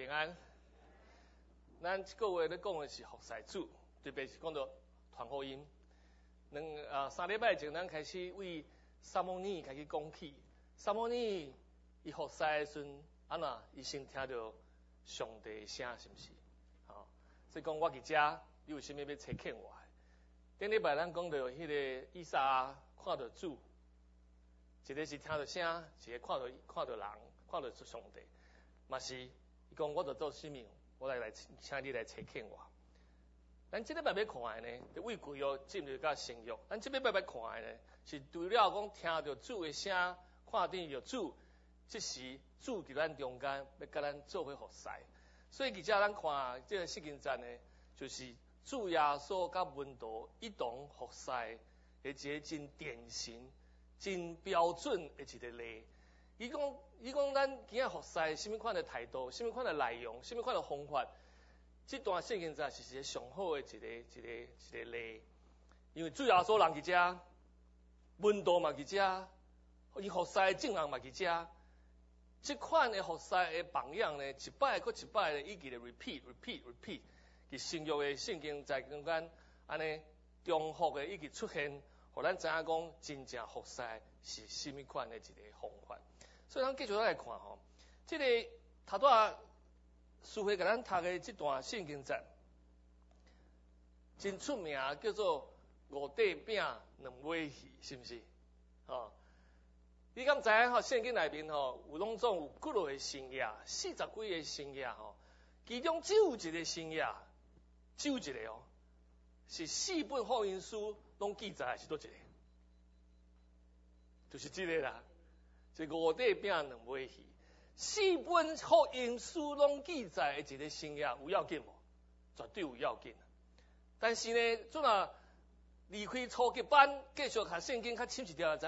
安。咱这个月咧讲的是服侍主，特别是讲到传福音。3礼拜前咱开始为撒母耳开始讲起，撒母耳伊服侍的时阵，安怎伊先听到上帝的声，是毋是？所以讲我伫遮，你有啥物要查劝我？顶礼拜咱讲到迄个以撒看到主，一个是听到声，一个看到人，看到上帝，嘛是伊讲我着做啥物？我来请你来查劝我。咱即礼拜要看的呢，就为贵哦进入到圣约。咱即礼拜要看的呢，是除了讲听到主的声，看见着主，即时主伫咱中间，要甲咱做伙服侍。所以，而且咱看这个圣经站呢，就是主耶稣甲门徒一同服侍的一个真典型、真标准的一个例。伊讲咱今仔服侍什么款的态度、什么款的内容、什么款的方法，这段圣经站是一个上好的一个例。因为主耶稣人伫遮，门徒嘛伫遮，伊服侍的证人嘛伫遮。这款的服侍的榜样呢，一摆搁一摆的，一直的 repeat，伫新约的圣经在中间安尼重复的一直出现，互咱知影讲真正服侍是什么款的一个方法。所以咱继续来看吼，这个头拄仔师傅甲咱读的这段圣经节，真出名，叫做五块饼两尾鱼，是毋是？你敢知影吼？圣经内面吼有拢总有几落个新约，40几个新约吼，其中只有一个新约，只有一个哦，是4本福音书拢记载是倒一个，就是这个啦。这五块饼两尾鱼，4本福音书拢记载的一个新约，有要紧无？绝对有要紧。但是呢，阵啊离开初级班，继续读圣经较深一条，就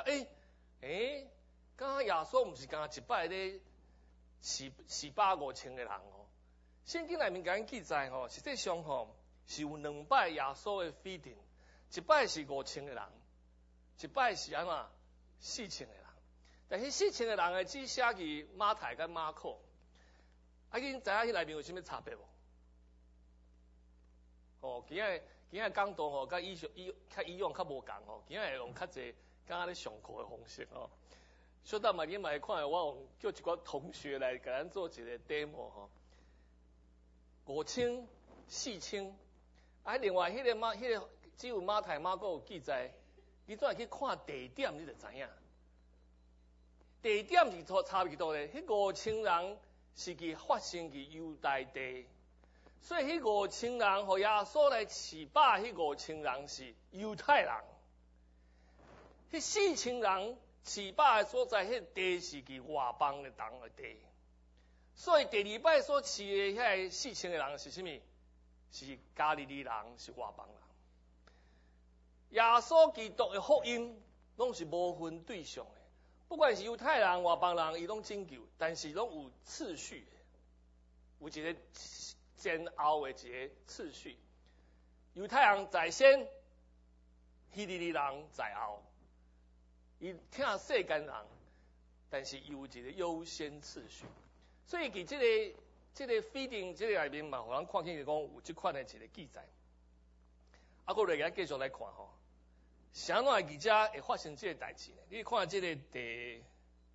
刚耶稣毋是刚一摆咧450,000个人哦。圣经内面甲咱记载吼，实际上吼是有2摆耶稣的feeding，一摆是5,000个人，一摆是安怎4,000个人。但是4,000个人的只写伫马太甲马可，恁知影迄内面有啥物差别无？今仔讲道吼，甲以往较无共吼，今仔会用较济刚咧上课的方式吼。小等嘛，你嘛会看到我叫一个同学来甲咱做一个 demo 吼，5,000、4,000，另外迄个只有马太马可有记载，你怎会去看地点，你就知影。地点是差别多咧，迄5,000人是发生伫犹大地，所以迄5,000人互耶稣来饲饱，迄5,000人是犹太人，迄4,000人饲饱的所在，迄地是伫外邦的人的地，所以第2摆所饲的遐4,000个人是啥物？是加利利人，是外邦人。耶稣基督的福音拢是无分对象的。不管是犹太人、外邦人，伊拢拯救，但是拢有次序，有一个前后的一个次序。犹太人在先，希利尼人在后。伊听世间人，但是有一个优先次序。所以伫这个feeding这个内面嘛，互咱看见讲有这款的一个记载。我来继续来看吼。啥哪会遮会发生这个代志呢？你看这个第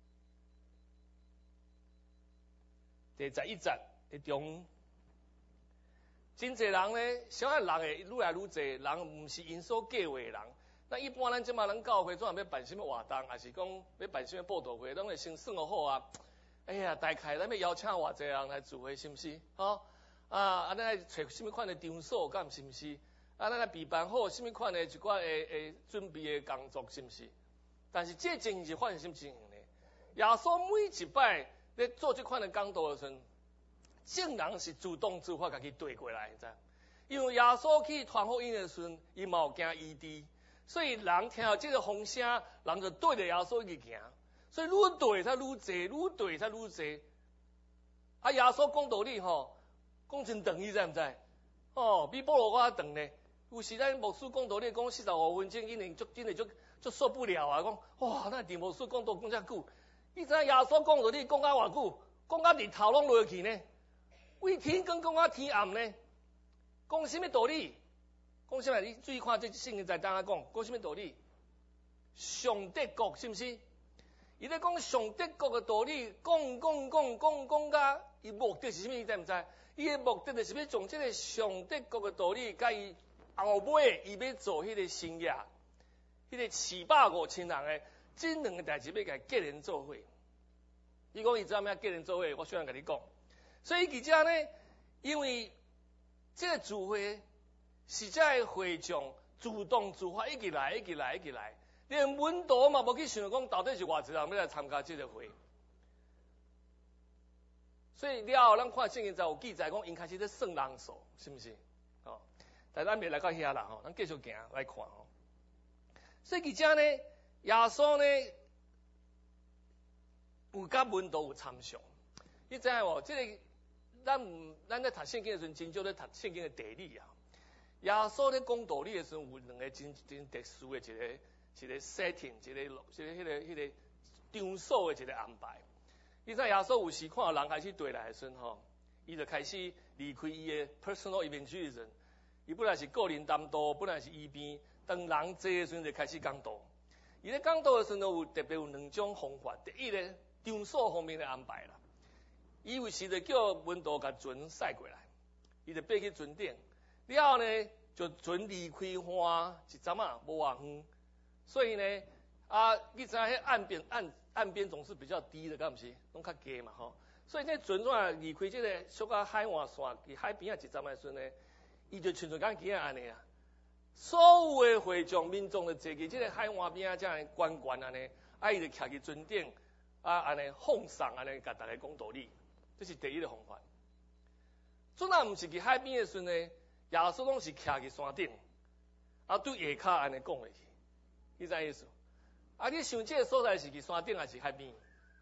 11节的中，真侪人呢，小汉人会愈来愈侪，人毋是因所计划的人。那一般咱即马咱教会总要办什么活动，还是讲要办什么布道会，拢会先算好啊。哎呀，大概咱要邀请偌济人来聚会，是毋是？安尼来找什么款的场所，敢是毋是？咱来备办好什么款的一寡诶准备的工作，是毋是？但是这情形是发生什么情形呢？耶稣每一摆咧做这款的讲道的时阵，证人是主动自发家己对过来，你知？因为耶稣去传福音的时阵，伊嘛有惊异地，所以人听到这个风声，人就对着耶稣去行。所以愈对才愈侪，愈对才愈侪。耶稣讲道理吼，讲真长，你知毋知？比保罗我长呢。有时咱牧师讲道理讲45分钟，真的就受不了啊！讲哇，那电牧师讲道讲遮久，你知影耶稣讲道理讲到偌久，讲到日头拢落去呢？ 为天光讲啊天暗呢？讲什么道理？讲什么？你注意看这圣经在当下讲什么道理？上帝国是不是？伊咧讲上帝国的道理，讲甲伊目的是啥物？你知唔知？伊的目的就是要从这个上帝国的道理，甲伊后尾伊要做迄个新业，迄个750,000人的这两个代志要甲结连做伙。伊讲伊知影要结连做伙，我虽然甲你讲，所以记者呢，因为这个聚会是在会众自动自发一直来，连文道嘛无去想讲到底是偌济人要来参加这个会。所以了后，咱看圣经才有记载讲，因开始咧算人数，是不是？哦，但咱未来到遐啦，吼，咱继续行来看吼。所以记者呢，耶稣呢，有甲文道有参详。你知影无？这个咱咧读圣经的时阵，真少咧读圣经的地理啊。耶稣咧讲道理的时阵，有两个真特殊的一个 setting， 迄个场所的一个安排。你知耶稣有时看到人开始对来的时阵吼，伊就开始离开伊的 personal evangelism。伊本来是个人担当，本来是医病，当人侪的时阵就开始讲道。伊咧讲道的时阵有特别有两种方法，第一咧场所方面的安排啦。伊有时就叫文道甲船驶过来，伊就爬去船顶，了后呢就船离开岸一阵啊无偌远，所以呢你知影迄岸边总是比较低的，敢毋是？拢较低嘛吼。所以这船怎离开这个小可海岸线，伫海边啊一站的时阵呢，伊就像讲今仔安尼啊，所有的会众民众就坐去这个海岸边啊，这样观安尼，伊就徛去船顶安尼放送安尼，甲大家讲道理，这是第一个方法。准啊，毋是去海边的时阵呢，耶稣拢是徛去山顶，对下骹安尼讲下去，你知意思？你想这个所在是去山顶还是海边？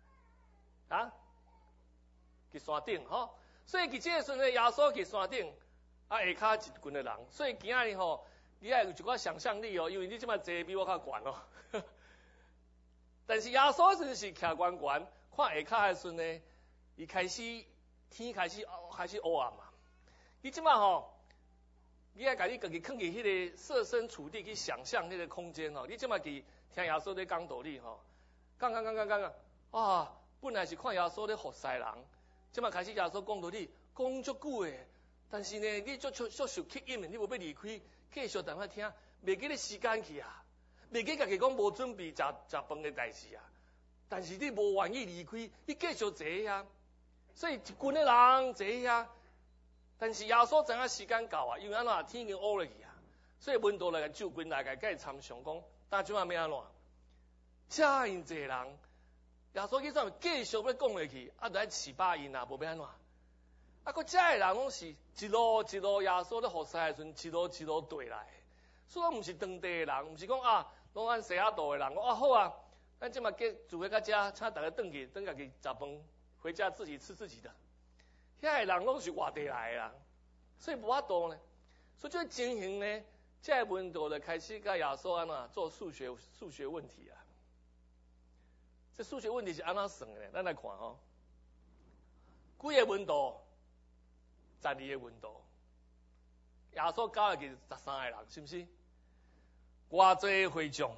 去山顶吼，所以去这个时阵呢，耶稣去山顶，下骹一群的人，所以今仔日吼，你要有一寡想象力哦，因为你即摆坐比我较悬哦。但是耶稣时阵是徛悬悬，看下骹的时阵呢，伊开始天开始乌暗嘛。你即摆吼，你要甲你家己囥去迄个设身处地去想象迄个空间吼，你即摆去听耶稣咧讲道理吼，讲本来是看耶稣咧服侍人，即摆开始耶稣讲道理，讲足久诶。但是呢，你足受吸引的，你无要离开，继续等下听，袂记咧时间去啊，袂记家己讲无准备食饭的代志啊。但是你无愿意离开，你继续坐遐，所以一群的人坐遐。但是耶稣知影时间到啊，因为安怎天已经乌落去啊，所以文道来个就群来个甲伊参详讲，但即马要安怎？遮因济人，耶稣去怎继续要讲下去，就爱700因啊，无要安怎？佫遮个人拢是一路一路耶稣咧服侍的时阵，一路一路对来，所以我毋是当地的人，毋是讲拢按西雅图的人，讲好啊，咱即马住喺遮，请大家转去，家己食饭，回家自己吃自己的。遐个人拢是外地来的啦，所以无法度呢。所以这个情形呢，这个文道就开始甲耶稣安怎做数学问题啊。这数学问题是安怎算的呢？咱来看吼，几个文道？12个文道，耶稣教下去13个人，是不是？偌济会众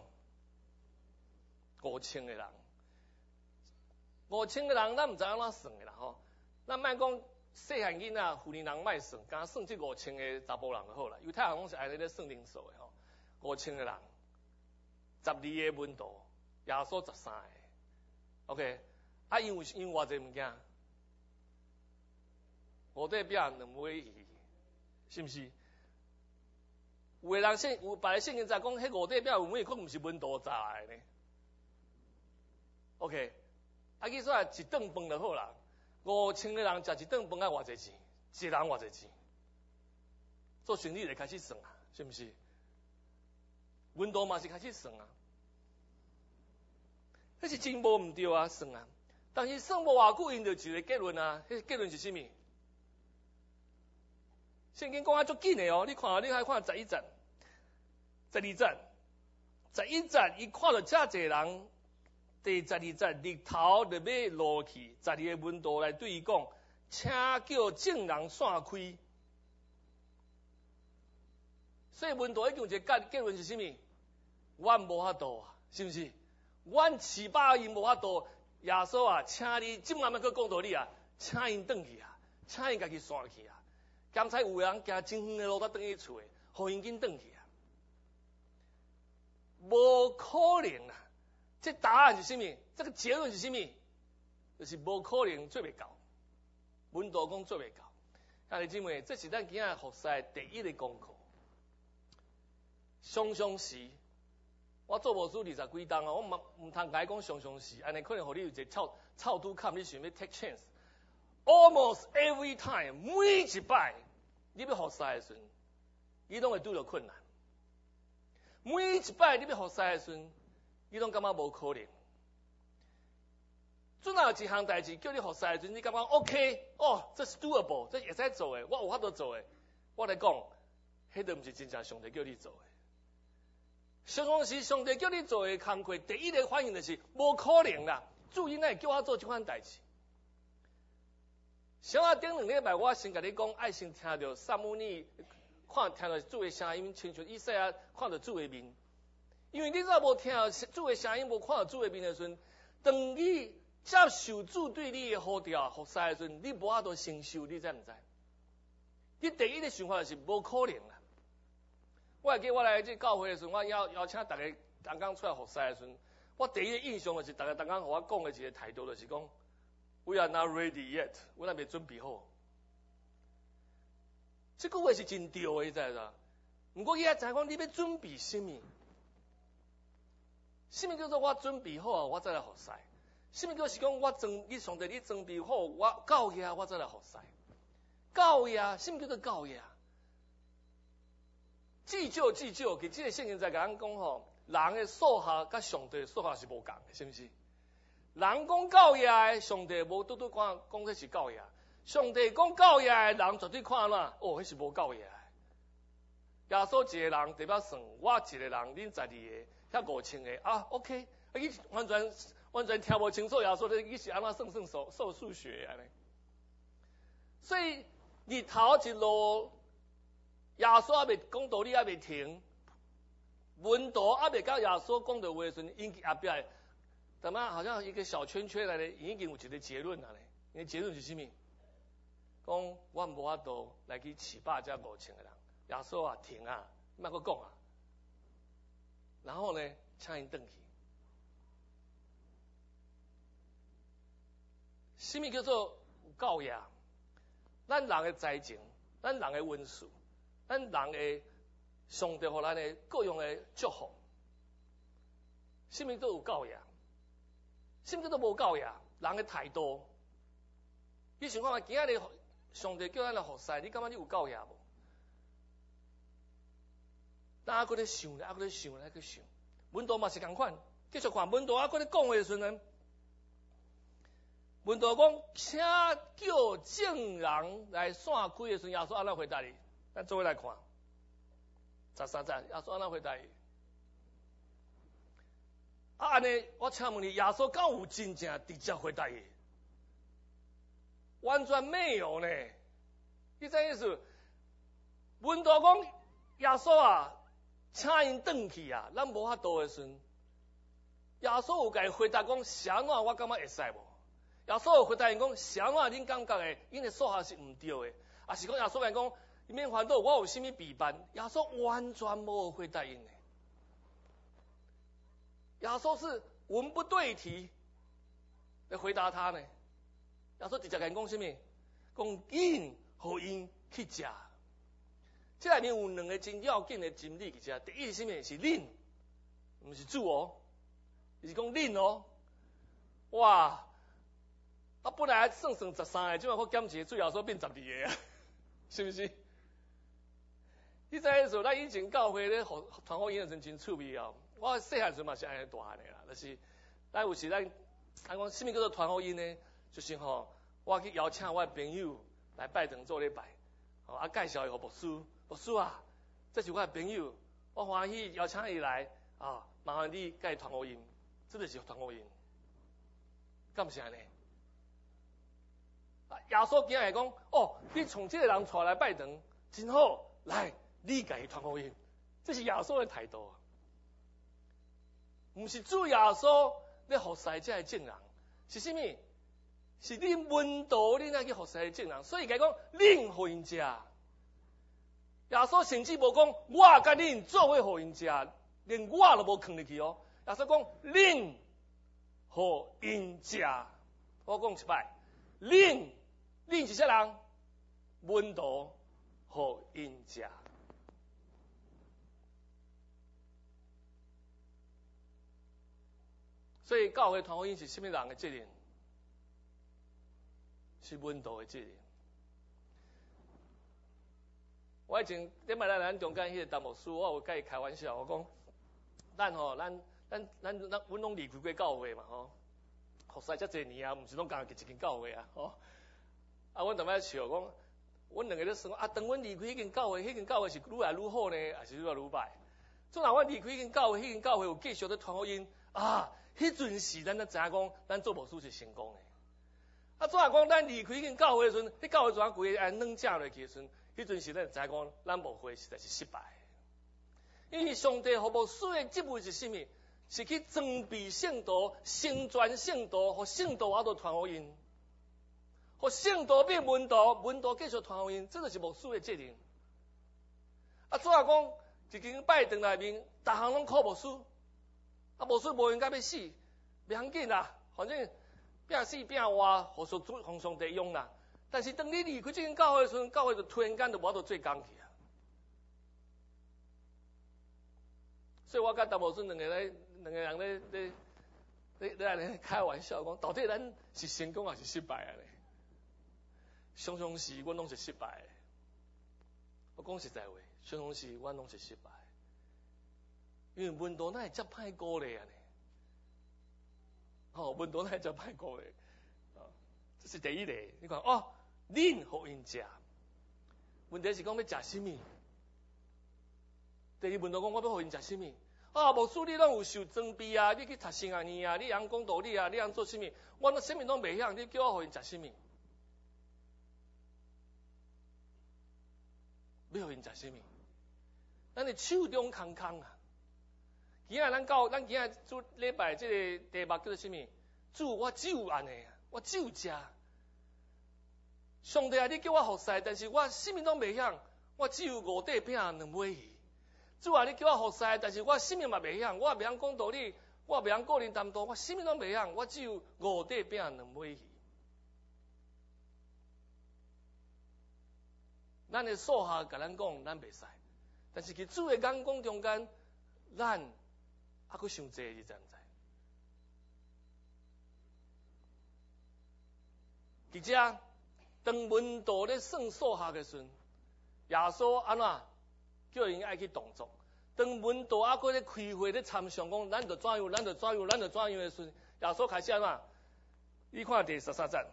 ，5000个人，5000个人，咱毋知安怎算的啦吼。咱莫讲细汉囡仔、妇女人莫算，敢算这5000个查甫人就好啦。犹太人拢是安尼咧算人数的吼，5000个人，12个文道，耶稣13个 ，OK， 因为偌济物件。五块饼2尾鱼，是毋是？有个人有别个圣经在讲，迄5块饼2尾鱼，可毋是文道炸的呢。OK， 去说一顿饭就好啦。5000个人食一顿饭要偌济钱？一人偌济钱？做生意就开始算啊，是毋是？文道嘛是开始算啊，迄是真无毋对啊，算啊。但是算无偌久，因就一个结论啊，迄结论是啥物？圣经讲足紧的哦，你看11节、12节、11节，伊看到遮济人，第12节日头就要落去，12个文道来对伊讲， 请叫众人散开。所以文道已经有一个结论是啥物？阮无法度啊，是毋是？阮700人无法度，耶稣啊，请你即晚要去讲道理啊，请因转去啊，请因家己散去啊。刚才有人行真远的路，才转去厝诶，互因紧转去啊。无可能啊！这答案是啥物？这个结论是啥物？就是无可能做袂到。文道讲做袂到。兄弟姊妹，这是咱今仔服侍第一个功课。常常时，我做牧师20几档哦，我唔通甲伊讲常常时，安尼可能互你有一个臭拄坎，你想要 take chance。Almost every time， 每一摆你要服侍的时阵，你拢会拄到困难。每一摆你要服侍的时阵，你拢感觉无可能。准有一项代志叫你服侍的时阵，你感觉 OK， 哦，这是 doable， 这会使做的，我有法度做的。我来讲，迄都毋是真正上帝叫你做的。常常时上帝叫你做的工课，第一个反应就是无可能啦。主因会叫我做这款代志。上顶2礼拜，我先甲你讲，爱先听到撒母耳，听到主的声音，亲像以赛亚看到主的面。因为你若无听到主的声音，无看到主的面的时阵，当你接受主对你的呼召、服侍的时阵，你无法度承受，你知毋知？你第一个想法就是无可能啦。我会记我来这教会的时候，我邀请大家刚刚出来服侍的时候，我第一个印象就是大家刚刚和我讲的一个态度就是讲 ，We are not ready yet， 我还未准备好。这句话是真对的，你知影？不过伊也知讲你要准备什么？什么叫做我准备好，我再来服侍？什么叫是讲你上帝你准备好，我教业我再来服侍？教业，什么叫做教业？至少，其实这个圣经在甲咱讲吼，人的数学甲上帝的数学是无共的，是毋是？人讲教业的，上帝无拄讲这是教业；上帝讲教业的人绝对看哪？哦，迄是无教业的。耶稣一个人代表算，我一个人，恁12个，遐5000个啊 ，OK， 伊完全听无清楚耶稣伊是安怎算受数学安尼。所以日头一落。耶稣还未讲道理，还未停，文道还未到耶稣讲的话的时候，因后壁怎么好像一个小圈圈来的，已经有一个结论了咧。因为结论是什么？讲我无法度来去700加5000个人，耶稣啊停啊，莫阁讲啊。然后呢，请因转去。什么叫做有教业？咱人的才情，咱人的温数。咱人的上帝互咱的各样的祝福，什么都有教业，什么都无教业。人的态度，你想看今仔日上帝叫咱来服侍，你感觉你有教业无？咱还搁咧想咧，还搁咧想咧，还搁想。文道嘛是共款，继续看文道还搁咧讲话的时阵，文道讲，请叫众人来散开的时阵，耶稣安怎回答你？咱做伙来看，13节，耶稣安怎回答伊？安尼，我请问你，耶稣敢有真正直接回答伊？完全没有呢。你知意思？文道讲，耶稣啊，请因转去啊，咱无法度的时阵，耶稣有甲伊回答讲，啥怎我感觉会使无？耶稣有回答因讲，啥怎恁感觉的？因的数学是毋对的，啊是讲耶稣来讲。你免烦恼，我有甚物弊办？耶稣完全无回答因的。耶稣是文不对题来回答他呢。耶稣直接跟讲什么？讲因互因去食。这里面有2个真要紧的真理去食。第一是什么？是恁，不是主哦，是讲恁哦。哇！啊，本来算13个，今晚我减一个，最后说变12个啊，是不是？你知影说，咱以前教会咧团伙营的时阵真趣味哦。我细汉时嘛是安尼大汉的啦，就是咱有时咱讲什么叫做团伙营呢？就是吼，我去邀请我的朋友来拜堂做礼拜，啊介绍伊互牧师，牧师啊，这是我的朋友，我欢喜邀请伊来啊，麻烦你甲伊团伙营，这就是团伙营，敢是安尼？ 耶稣竟然讲，哦，你从这个人带来拜堂，真好，来，你家传福音，这是耶稣的态度啊，不是主耶稣咧服侍这个证人，是什么？是你门徒你那去服侍的证人，所以甲讲，恁互因食。耶稣甚至无讲，我甲恁做伙互因食，连我都无囥入去哦。耶稣讲，恁互因食。我讲一摆，恁是啥人？门徒互因食。所以教会传福音是什么人的责任？是门徒的责任。我以前顶摆来咱中间迄个陈牧师，我有甲伊开玩笑，我讲，咱阮拢离开过教会嘛吼，服侍遮侪年啊，毋是拢共一间教会啊吼。啊，阮当摆笑讲，阮两个咧算啊，当阮离开迄间教会，迄间教会是愈来愈好呢，还是愈来愈歹？纵然阮离开迄间教会，迄间教会有继续咧传福音啊。迄阵时，咱才知影讲，咱做牧师是成功的。啊，怎啊讲？咱离开迄间教会的时阵，迄教会怎啊规安软正落去的时阵，迄阵时咱就知影讲，咱牧会实在是失败。因为上帝服务师的职务是甚么？是去装备圣徒、成全圣徒，互圣徒都传福音，互圣徒变门徒，门徒继续传福音，这就是牧师的责任。啊，怎啊讲？一间拜堂内面，逐项拢靠牧师。啊，牧师无应该要死，袂要紧啦，反正拼死拼活，互上帝用啦。但是当你离开这间教会的时阵，教会就突然间就无法度做工去啊。所以我甲陈牧师两个人咧开玩笑讲，到底咱是成功还是失败啊？咧，常常是阮拢是失败的。我讲实在话，常常是阮拢是失败。因为门徒哪会遮歹鼓励啊呢？哦，门徒哪会遮歹鼓励？这是第一例。你看哦，恁互因食，问题是讲要食什么？第二门徒讲我要互因食什么？啊，牧师你拢有受装备啊，你去读圣学院啊，你通讲道理啊，你通做什么？我那什么拢袂晓，你叫我互因食什么？要互因食什么？咱的手中空空啊！今仔咱今仔主礼拜这个题目叫做什么？主，我只有安尼，我只有食。上帝啊，你叫我服侍，但是我什么拢袂晓，我只有五块饼两尾鱼。主啊，你叫我服侍，但是我什么嘛袂晓，我袂晓讲道理，我袂晓个人谈道，我什么拢袂晓，我只有五块饼两尾鱼。咱的数学甲咱讲，咱袂使，但是伫主的眼光中间，咱还佫伤济，你知毋知？伫遮，当门徒咧算数学的时阵，耶稣安怎叫因爱去动作？当门徒还佫咧开会咧参详讲，咱着怎样的时阵，耶稣开始安怎？你看第13节，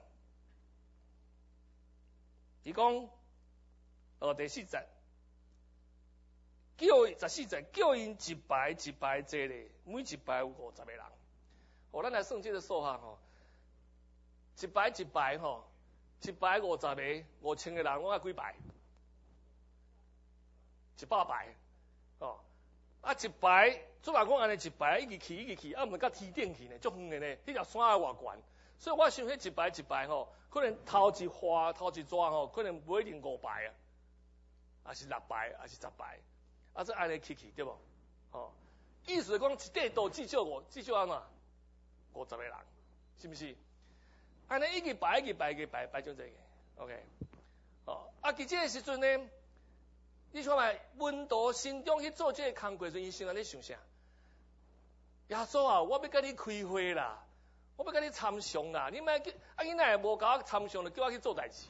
伊讲第4节。叫14节，叫因一排一排坐咧，每一排有50个人。哦，咱来算这个数学吼，一排一排吼，一排50个，5000个人，我爱几排？100排。哦，啊一排，做人讲安尼一排一直去，啊毋是到天顶去呢，足远的呢，迄条山还偌悬。所以我想迄一排一排吼，可能头一抓吼，可能不一定5排啊，还是6排，还是10排。啊，这安尼去对无？哦，意思是讲一块土至少安怎？50个人，是毋是？安尼一个排种这个 ，OK。哦，啊，伫这个时阵呢，你看卖门徒心中去做这个工作时，伊心内咧想啥？耶稣啊，我要甲你开会啦，我要甲你参详啦，你莫你哪会无甲我参详，就叫我去做代志？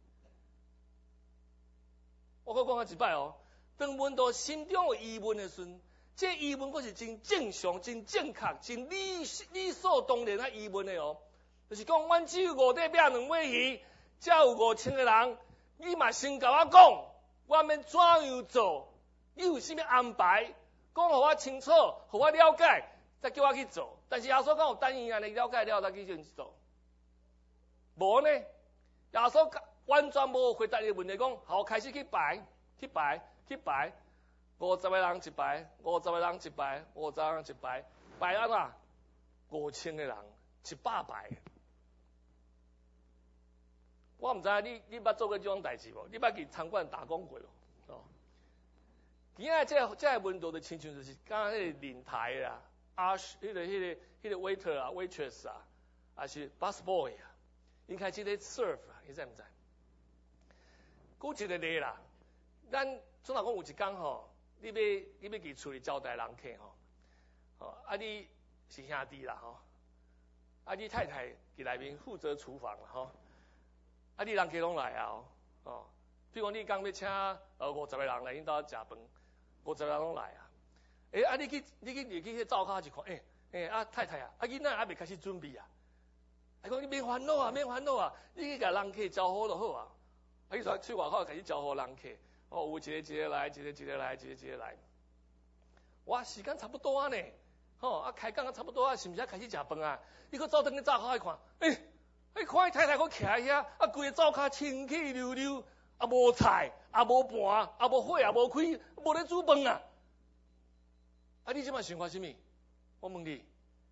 我讲一摆哦。当门徒心中有疑问的时阵，这疑问佫是真正常、真正确、真理所当然的疑问的哦。就是讲，阮只有5块饼2尾鱼，才有5000个人，你嘛先甲我讲，我免怎样做？你有啥物安排？讲互我清楚，互我了解，再叫我去做。但是耶稣讲有等伊安尼了解了，再去做。无呢？ 耶稣完全无回答伊问题，讲好开始去排，50个人一排，50个人一排，50个人一排，排安怎？5000个人，100排。我唔知你捌做过这种代志无？你捌去餐馆打工过无？哦，今仔这温度的亲像就是刚迄个领台啦，迄个 waiter 啊 waitress 啊，还是 busboy 啊，因开始咧 serve 啊，你知唔知？古一个例啦，咱总若讲有一工吼，你要去厝里招待人客吼，啊你是兄弟啦吼，啊你太太伫内面负责厨房啦吼。啊！你人客拢来啊！哦，比如讲你讲要请50个人来恁兜食饭，50个人拢来啊！啊！你去迄灶骹一看，啊太太啊，囡仔还未开始准备啊！讲你免烦恼啊，你去甲人客招呼就好啊！你出外口开始招呼人客，有一个来，一个来。哇，时间差不多啊呢，开讲差不多啊，是毋是开始食饭啊？你搁走转去灶骹一看，看伊太太搁徛喺遐，规个灶骹清气溜溜，无菜，无盘，无火，无开，无咧煮饭啊！你即摆想法啥物？我问你，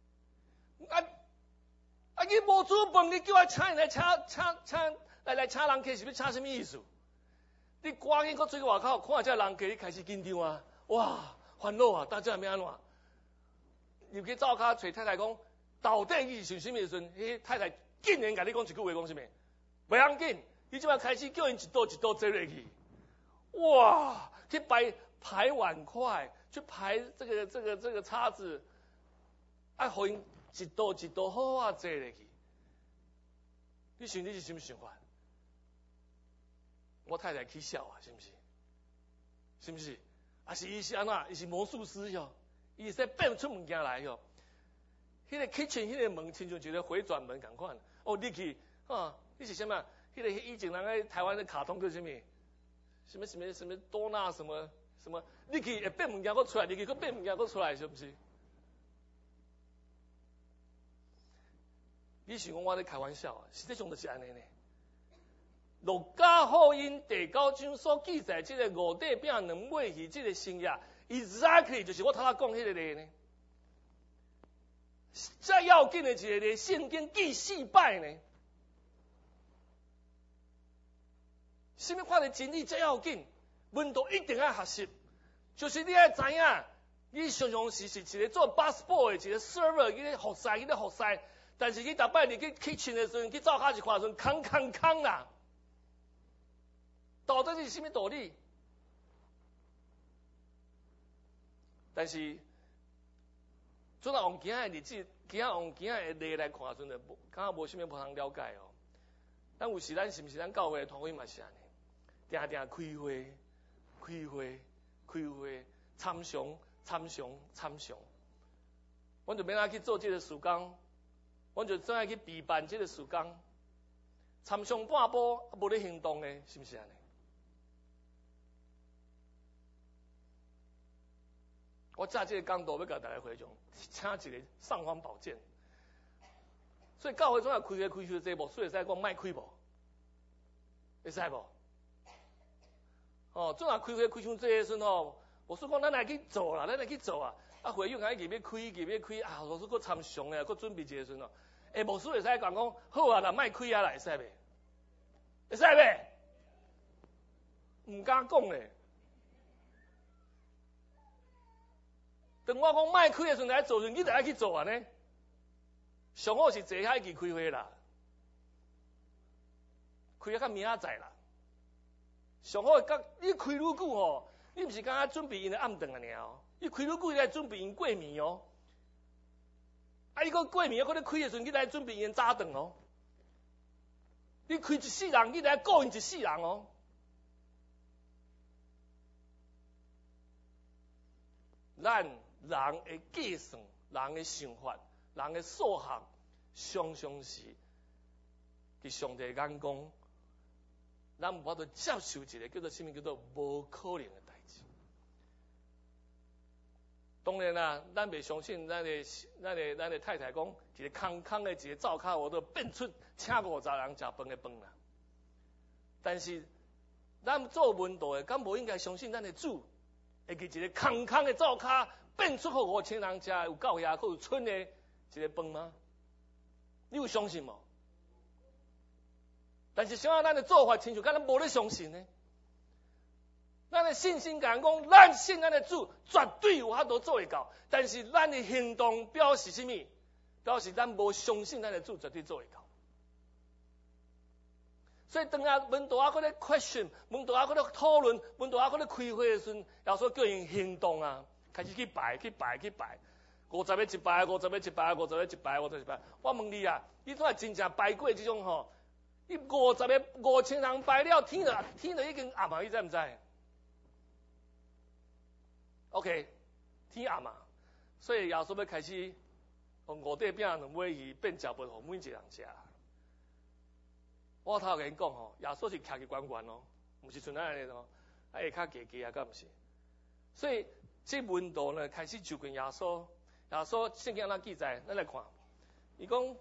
你无煮饭，你叫我请人来请人客，是要请啥物意思？你赶紧搁出去外口看这人客，你开始紧张啊！哇，烦恼啊！大家要安怎？入去灶骹找太太讲，到底你是想啥物时阵？迄太太竟然甲你讲一句话，讲啥物？袂要紧，你即摆开始叫因一道坐落去。哇，去排碗筷，去排这个叉子，互因一道好好坐落去。你想你是什么想法？我太太起笑啊，是不是？是伊是安怎？伊是魔术师哟，伊是变出物件来哟。迄个 kitchen 迄个门，亲像一个回转门共款。你去你是什么？迄个以前人喺台湾的卡通叫什么？什么多纳什么？你去会变物件搁出来，你去搁变物件搁出来，是不是？你想讲我咧开玩笑啊？实际上就是安尼呢。路加福音第9章所记载这个5块饼2尾鱼这个生意 ，exactly 就是我头仔讲迄个例呢。最要紧的一个例，圣经记4摆呢。什么款的真理最要紧？门徒一定要学习，就是你要知影，你常常是一个做 busboy 的一个 server， 一个服侍，但是你逐摆你去 kitchen 的时阵，去灶骹一看的时阵，空啦。到底是什么道理？但是，做若用今仔的日子，用今仔的例来看的时阵，敢若无什么无通了解哦。咱有时是毋是咱教会的团队嘛是安尼，定定开会，参详，阮就免去做这个事工，阮就怎样去备办这个事工，参详半步，无咧行动的，是毋是安尼？我炸这个讲道要甲大家回讲，请一个尚方宝剑。所以教会总要开这无，所以使讲卖开无，会使无？总要开像这个时候，我说讲咱来去做啦，会友开入要开啊，老师搁参详咧，搁准备一个时候，无事会使讲好啊，啦卖开啊啦，会使袂？会使袂？唔敢讲咧。等我讲卖开的时阵来做时，你就爱去做啊呢。上好是坐海去开会啦，开啊较明仔载啦。上好甲你开愈久吼，你毋是刚刚准备因的暗顿啊尔哦，你开愈久你来准备因过暝哦。你个过暝，搁咧开的时阵，你来准备因早顿哦。你开一世人，你来顾因一世人哦。咱人的计算，人的想法，人的数学，常常是伫上帝眼光，咱无法度接受一个叫做什么叫做无可能的代志。当然啦，咱袂相信咱的太太讲一个空的一个灶骹，我都变出请50人食饭的饭啦。 但是咱做门徒的，敢无应该相信咱的主会给一个空空的灶骹变出互5000人食，有够遐，佫有剩的一个饭吗？你有相信无？但是像咱的做法，亲像敢咱无咧相信呢？咱的信心讲，咱信咱的主，绝对有法度做会到。但是咱的行动表示什么？表示咱无相信咱的主，绝对做会到。所以当下门徒佫咧 question， 门徒佫咧讨论，门徒佫咧开会的时阵，耶稣叫因行动啊，开始去拜，50个一拜，50个一拜，50个一拜，50个一拜。我问你啊，你怎真正拜过这种吼？你50个5000人拜了，天就已经暗啊，你知唔知 ？OK， 天暗啊，所以耶稣要开始用5块饼2尾鱼变食饭，互每一个人食。我头甲因讲吼，耶稣是徛去悬悬哦，毋是像咱安尼咯，下骹低低啊，敢毋是？所以这门徒呢，开始就跟耶稣圣经安怎记载？咱来看，伊讲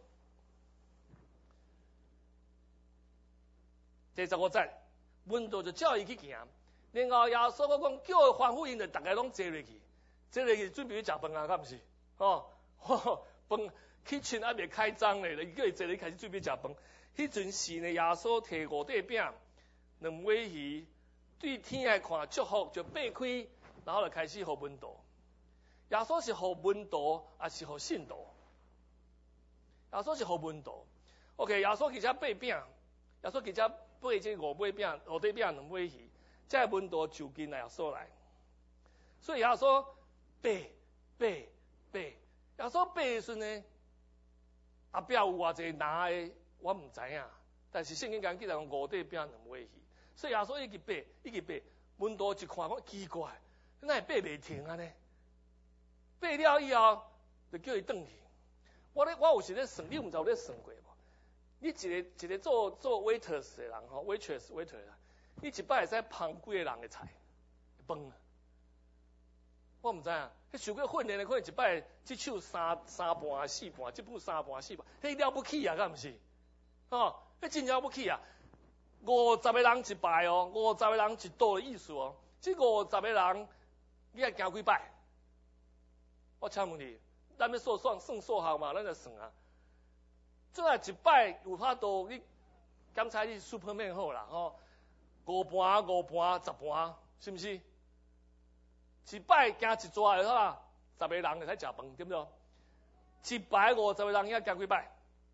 第15节，门徒就叫伊去行，然后耶稣佫讲叫伊吩咐因，就大家拢坐落去准备去食饭啊，敢毋是？饭kitchen还未开张咧，叫伊坐咧开始准备食饭。迄阵时呢，耶稣摕5块饼2尾鱼，对天来看祝福，就擘开，然后就开始互门徒。耶稣是互门徒，也是互信徒。耶稣是互门徒。OK， 耶稣其实8饼，耶稣其实8这5块饼2尾鱼，这门徒就近耶稣来。所以耶稣8，耶稣8的时阵呢，后壁有偌济拿的。我唔知影，但是圣经讲记载讲5块饼2尾鱼，所以耶稣一直爬，门徒一看讲奇怪，哪会爬袂停啊呢？爬了以后，就叫伊转去。我有时咧算，你唔知有咧算过无？你一个做 waiters 的人吼 ，waitress， 你一摆会使捧几个人的菜饭啊？我唔知啊，迄受过训练的可能一摆即手三盘4盘，即步3盘4盘，迄了不起啊，敢毋是？迄真了不起啊！50个人一拜哦，50个人一桌的意思哦。这50个人，你爱行几摆？我请问你，咱要算数学嘛？咱就算啊。这一摆有法度，你刚才你 Superman 好啦，5盘10盘，是毋是？一摆行一桌就好啦，10个人就使食饭，对不对？一摆50个人，你爱行几摆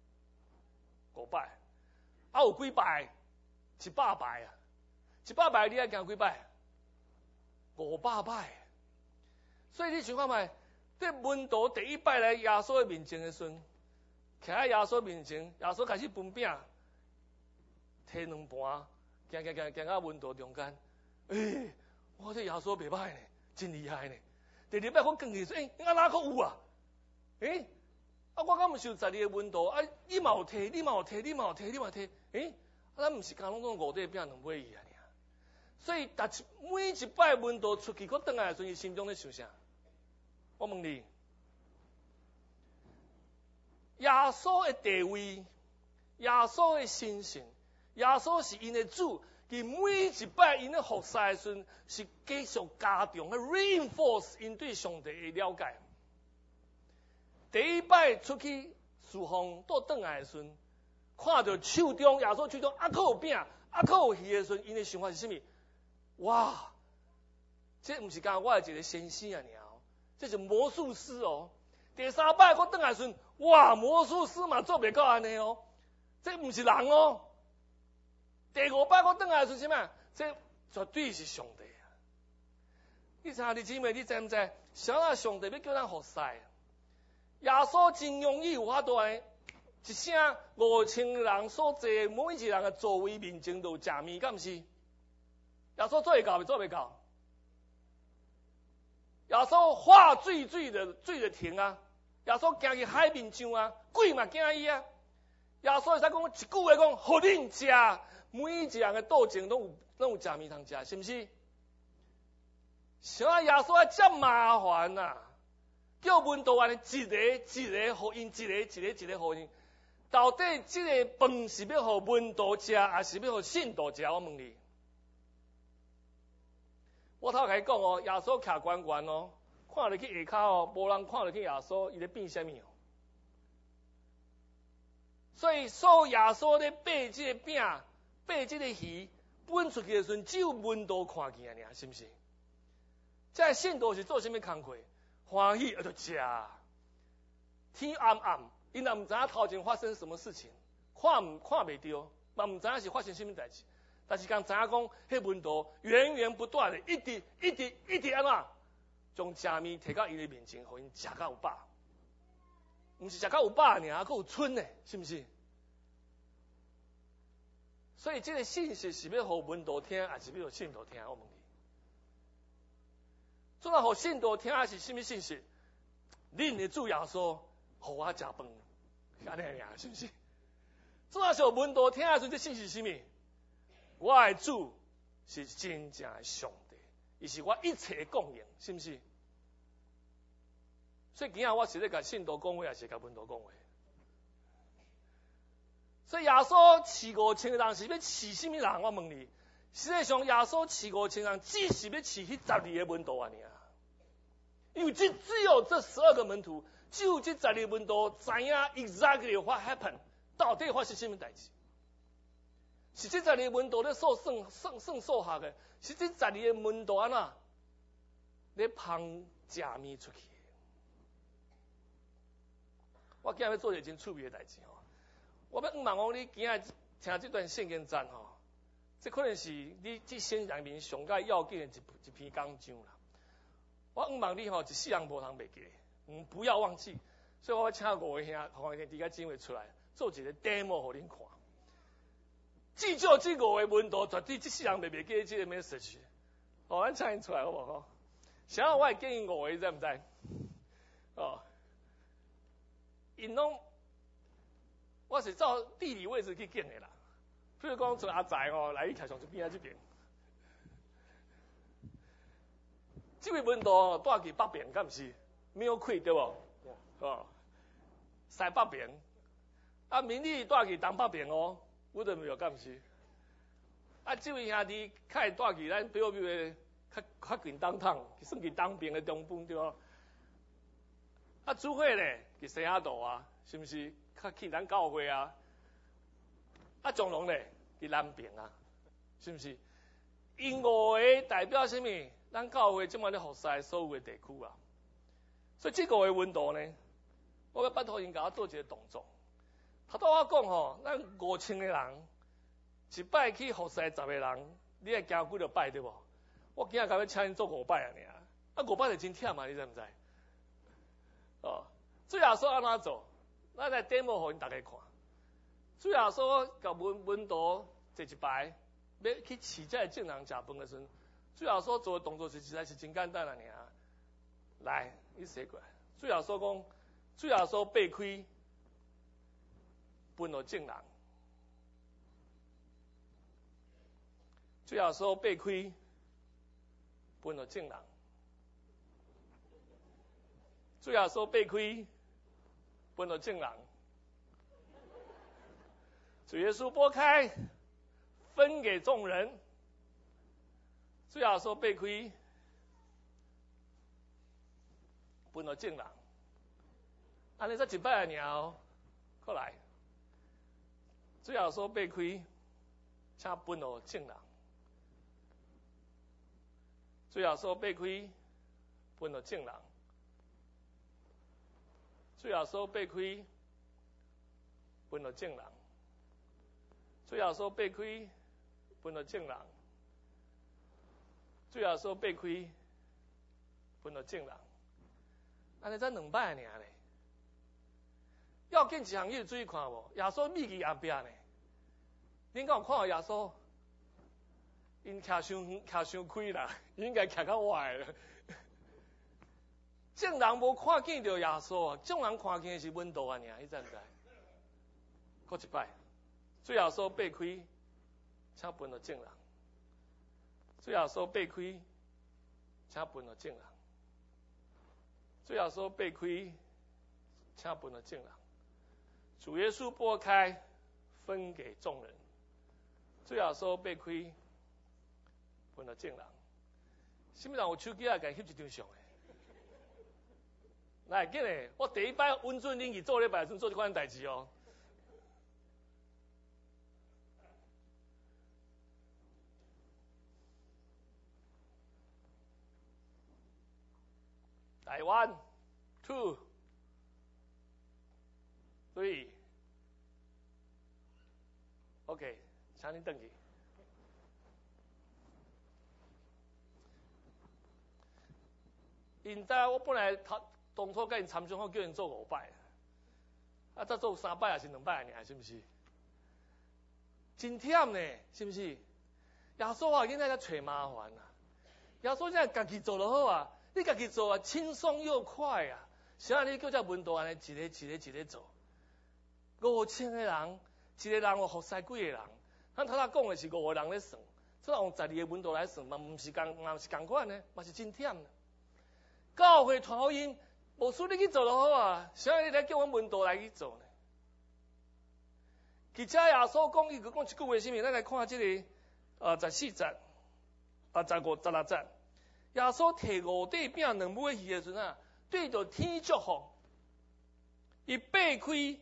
？5摆，有几摆？100摆啊！100摆你爱行几摆？500摆。所以你想看觅，这门徒第一摆来耶稣的面前的时阵，徛在耶稣面前，耶稣开始分饼，摕2盘，行到门徒中间。我这耶稣袂歹呢，真厉害呢。第二摆我讲起说，安哪佫有啊？我敢毋是有12个门徒，你嘛有摕，咱毋是讲拢5块饼2尾鱼啊？所以每一摆门徒出去，佫转来的时阵，伊心中咧想啥？我问你，耶稣的地位，耶稣的神性，耶稣是因的主，伊每一摆因咧服侍的时阵，是继续加强去 reinforce 因对上帝的了解。第一摆出去侍奉倒转来的时阵，看到手中耶稣手中还佫有饼，还佫有鱼的时阵，因的想法是啥物？哇！这毋是讲我的一个先生啊，这是魔术师哦。第3摆佫转来的时阵，哇！魔术师嘛做袂到安尼哦，这毋是人哦。第5摆佫转来的时阵啥物？这绝对是上帝啊！你知弟姊妹，你知毋知？啥啊？上帝要叫咱服侍？耶稣真容易有法度安尼，一声5000人所坐，每一个人的座位面前都有食面，敢毋是？耶稣做会到，做袂到？耶稣化水就停啊！耶稣行去海面上啊，鬼嘛惊伊啊！耶稣会使讲一句话讲，互恁食，每一个人的肚前拢有食面通食，是毋是？啥耶稣啊，遮麻烦啊！叫门徒安尼一个互因，一个互因。 到底这个饭是要互门徒食，还是要互信徒食？我问你。我头甲你讲哦，耶稣徛悬悬哦，看入去下骹哦，无人看入去耶稣，伊咧变啥物哦？所以所耶稣咧掰这个饼、掰这个鱼，分出去的时阵，只有门徒看见尔，是毋是？这信徒是做啥物工课？欢喜就食。天暗暗，因也毋知影头前发生什么事情，看袂到，嘛毋知影是发生什么代志。但是讲知影讲，迄门徒源源不断的，一直安怎，将食面摕到伊的面前，互因食到有饱。毋是食到有饱尔，还佫有剩呢，是毋是？所以这个信息是要互门徒听，还是要互信徒听？我问你，做到互信徒听是什么信息？恁的主耶稣互我食饭，安尼尔，是毋是？做到是互门徒听的时候，这信息是什么？我的主是真正的上帝，伊是我一切的供应，是毋是？所以今仔我是咧甲信徒讲话，还是甲门徒讲话？所以耶稣饲5000个人是要饲什么人？我问你，实际上耶稣饲5000人，只是要饲迄12个门徒啊！因为只有这12个门徒，只有这12个门徒知影 exactly what happened， 到底发生什么代志？是这12个门徒咧算数学的，是这12个门徒安怎咧捧食面出去。我今日要做一件真趣味的代志吼，我要望讲你今日听这段圣经赞吼，这可能是你这生人面上介要紧的一篇讲章啦。我望你吼一世人无通袂记，不要忘记。所以我要请5位兄，互伫个姊妹出来做一个 demo 互恁看。至少这5个门徒绝对这世人袂记这个 message。哦，咱请因出来好无吼？想要我会建议5个，知毋知？哦，因拢我是照地理位置去建的啦。比如讲，像阿财吼，来伊徛上这边啊这边。这位门徒住伫北边，敢毋是？没有亏对无？哦，西北边。啊，明理住伫东北边哦，有得没有？敢毋是？啊，这位兄弟较会住伫咱表表的较近东趟，算伫东边的中部对无？啊，主会咧伫西雅图啊，是毋是？较去咱教会啊。啊，长隆咧伫南边啊，是毋是？因5个代表什么？咱教会即摆咧服侍所有的地区啊。所以这5个门徒呢，我要拜托因甲我做一个动作。头拄我讲吼，咱5000个人，一摆去服侍10个人，你会行几落摆对无？我今仔甲要请因做5摆啊尔，啊5摆就真忝啊，你知毋知？哦，主耶稣安怎做？咱来 demo 互因大家看。主耶稣甲门徒坐一排，要去饲这众人食饭的时阵，主耶稣做的动作实在是真简单啊尔。来，你写过来。主耶稣讲，主耶稣掰开，分互众人。主耶稣掰开，分互众人。主耶稣掰开，分互众人。主耶稣拨开，分给众人。主耶稣掰开，分互众人。安尼才一摆尔哦，过来。主耶稣掰开，请分互众人。主耶稣掰开，分互众人。主耶稣掰开，分互众人。主耶稣掰开，分互众人。主耶稣掰开，分互众人。安尼才2摆尔咧。要紧一项你注意看无？耶稣秘籍后壁呢？恁敢有看到耶稣？因徛伤开啦，应该徛较歪啦。众人无看见着耶稣啊，众人看见是门徒啊尔，你知毋知？搁一摆，主耶稣掰开，请分互众人。主耶稣掰开，请分互众人。主耶稣掰开，请分互众人。 主耶稣拨开，分给众人。主耶稣被开，分了众人。什么人有手机啊？甲翕一张相诶。来，紧诶！我第一摆温顺恁去做礼拜，阵做这款代志哦。来 ，1, 2, 3 ，OK， 请恁登去。因知我本来当初甲因参详，我叫因做5摆，再做3摆还是2摆尔，是毋是？真忝呢，是毋是？耶稣啊，囡仔较找麻烦啊。耶稣现在家己做就好啊，你家己做啊，轻松又快啊。啥你叫遮文道安尼一个做，5000个人，一个人有服侍几个人？咱头讲的是5个人咧算，这用12个文道来算，嘛毋是共款呢，嘛是真忝。教会传福音，无需你去做就好啊，啥你来叫阮文道来去做呢？其实耶稣讲，伊佮讲一句话什么？咱来看这个14节15、16节。耶稣摕5块饼2尾鱼的时阵啊，对着天祝福，伊擘开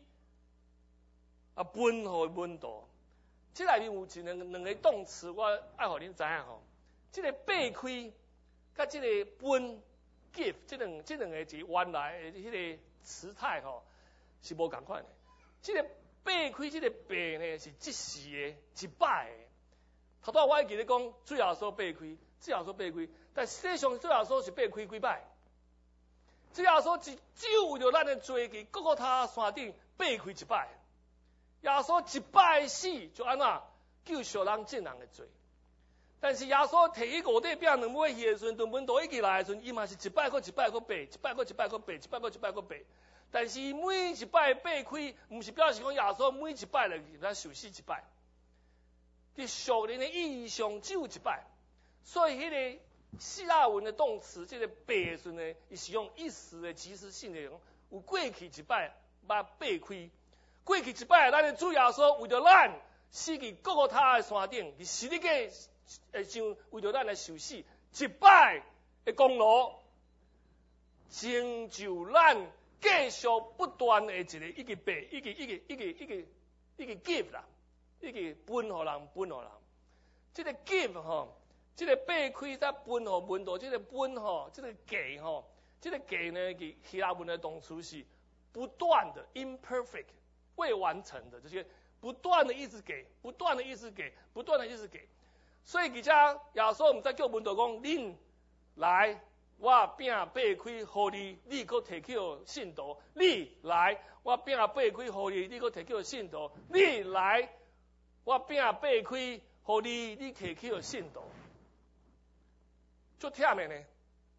分互文道。这内面有两个动词，我爱互恁知影吼。这个擘开，甲这个分 give， 这两个字原来的迄个词态吼是无共款的。这个擘开，这个擘呢是即时的、一摆的。头拄我还记得讲，主耶稣擘开，主耶稣擘开，但实际上主耶稣是擘开几摆？主耶稣只有为着咱的罪，伫各个他山顶擘开一摆。耶稣一摆死就安怎救赎人众人的罪。但是耶稣摕迄5块饼2尾鱼的时阵，当门徒一起来的时阵，伊嘛是一摆搁一摆搁擘，一摆搁一摆搁擘，一摆搁一摆搁擘。但是伊每一摆擘开，毋是表示讲耶稣每一摆来咱受死一摆。伫属灵的意义上只有一摆，所以迄个希腊文的动词，这个擘的时阵呢，伊是用一时的即时性的，有过去一摆，把擘开。过去一摆，咱的主耶稣为着咱死伫各个他的山顶，伫十字架像为着咱来受死，一摆的功劳，成就咱继续不断的一个擘，一个 give 啦，一个分互人。这个 give 吼，这个擘开再分互文道，这个分吼，这个给吼，这个给呢，希腊文的动词是不断的 imperfect。未完成的这些，不断的一直给，不断的一直给。所以而家耶稣唔再叫门徒讲，恁来，我饼擘开，互你，你搁摕去信徒；你来，我饼擘开，互你，你搁摕去信徒；你来，我饼擘开，互你，你摕去信徒。足忝的呢，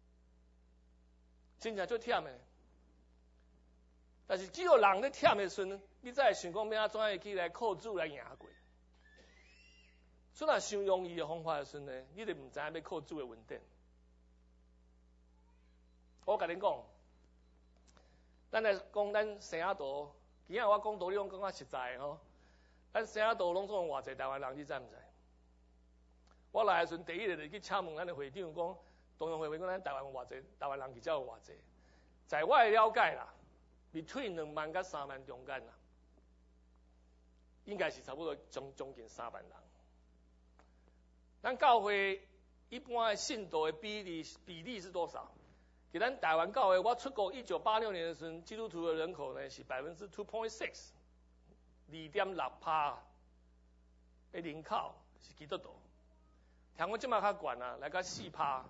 真正足忝的。但是只有人咧忝的时阵，你才会想讲要安怎会去来靠主来赢过。所以若想容易的方法的时阵呢，你就唔知影要靠主的稳定。我甲恁讲，咱来讲咱生仔道，今仔我讲道理讲较实在吼。咱生仔道拢总偌济台湾人，你知唔知？我来的时阵，第一个就去请问咱的会长讲，同样会讲咱台湾偌济，台湾人其实有偌济。在我的了解啦。between 2万甲3万中间啦，应该是差不多将近3万人。咱教会一般的信徒的比例是多少？在咱台湾教会，我出国1986年的时候，基督徒的人口呢是 2.6%， 2.6%的人口是基督徒。听我即马较悬啊，来到 4%，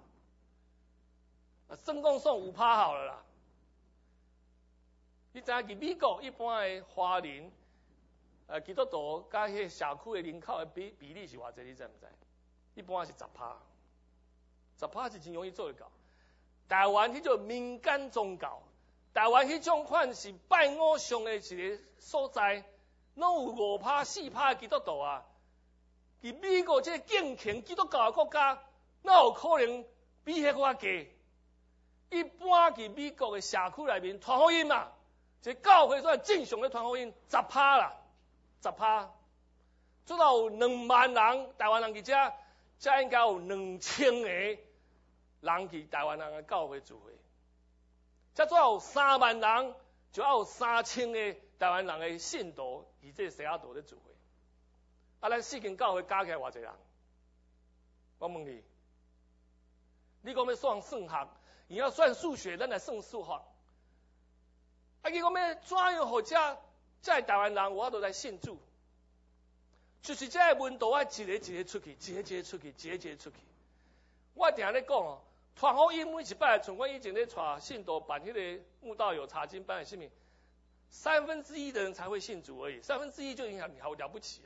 算5%好了啦。你知影伫美国一般的华人，基督徒甲迄社区的人口的比例是偌济？你知唔知？一般是10%，10%是真容易做得到。台湾迄种民间宗教，台湾迄种款是拜偶像的一个所在，拢有5%、4%的基督徒啊。伫美国这个敬虔基督教的国家，哪有可能比迄个低？一般伫美国的社区内面传福音嘛。 这教会算正常咧传福音10%啦，10%。做到有2万人台湾人去遮，才应该有2000个人去台湾人的教会聚会。才做到有3万人，就要有3000个台湾人的信徒以这西雅图咧聚会。啊，咱4间教会加起来偌济人？我问你，你讲要算数学，你要算数学，咱来算数学。啊，你讲要怎样互这台湾人有法度来信主？就是这个门徒啊，一个一个出去，一个一个出去，一个一个出去。我定咧讲哦，传福音每一摆，像我以前咧带信徒办迄个慕道友查经班，是啥物？1/3的人才会信主而已，1/3就影响你好了不起啊！